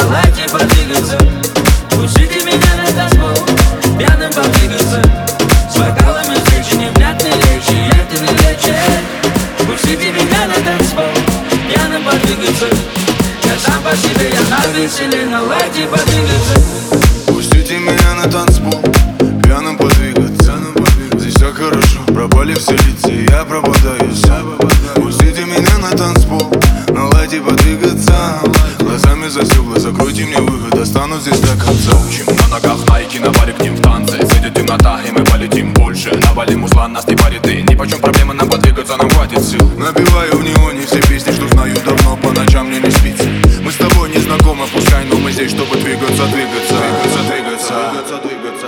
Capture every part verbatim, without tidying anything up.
на лайте подвигаться. Пустите меня на танцпол, пьяным подвигаться. С бокалами встречи, невнятной речи, это не лечит. Пустите меня на танцпол, пьяным подвигаться. Я сам по себе, я на веселе, на лайте подвигаться. Пустите меня на танцпол, пьяным подвигаться. Здесь так хорошо, пропали все лица, и я пропадаю сам. Пустите меня на танцпол, на лайте подвигаться. Глазами за стекла, закройте мне выход, останусь здесь до конца. Учим на ногах найки, навали к ним в танце. Светит темнота, и мы полетим больше. Навалим узла, нас не парит, и ни почем проблема нам подвигаться, нам хватит сил. Набиваю в неоне все песни, что знаю давно, по ночам мне не спится. Мы с тобой не знакомы, пускай, но мы здесь, чтобы двигаться, двигаться, двигаться, двигаться, двигаться, двигаться.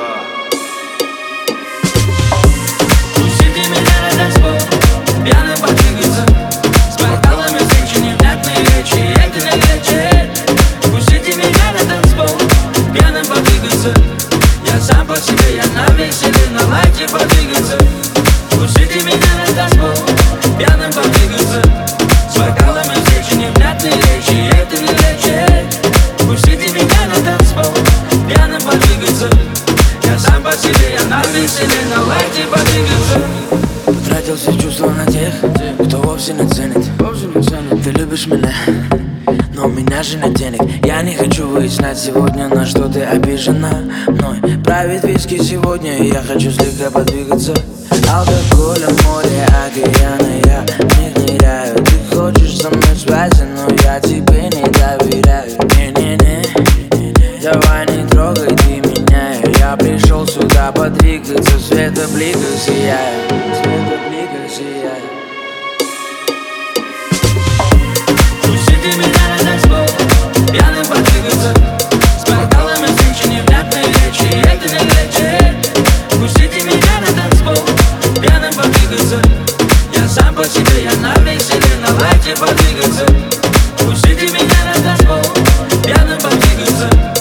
Пустите меня на танцпол, пьяным подвигаться. С бокалами встречи, невнятной речи, это не лечит. Пустите меня на танцпол, пьяным подвигаться. Я сам по себе, я на веселе, на лайте подвигаться. Пустите меня на танцпол, пьяным подвигаться. С бокалами встречи, невнятной речи, это не лечит. Пустите меня на танцпол, пьяным подвигаться. Я сам по себе, я на веселе, на лайте подвигаться. Потратил все чувства на тех, кто вовсе не ценит. Ты любишь меня, но у меня же нет денег. Я не хочу выяснять сегодня, на что ты обижена мной. Правит виски сегодня, и я хочу слегка подвигаться. Алкоголя, море, океаны, я в них ныряю. Ты хочешь со мной спать, но я тебе не доверяю. Не-не-не, давай не трогай ты меня. Я пришел сюда подвигаться, света блика сияет, света блика сияет. Пустите меня на танцпол, пьяным подвигаться. С бокалами встречи, невнятной речи, это не лечит. Пустите меня на танцпол, пьяным подвигаться. Я сам по себе, я на веселе, на лайте подвигаться. Пустите меня на танцпол, пьяным подвигаться.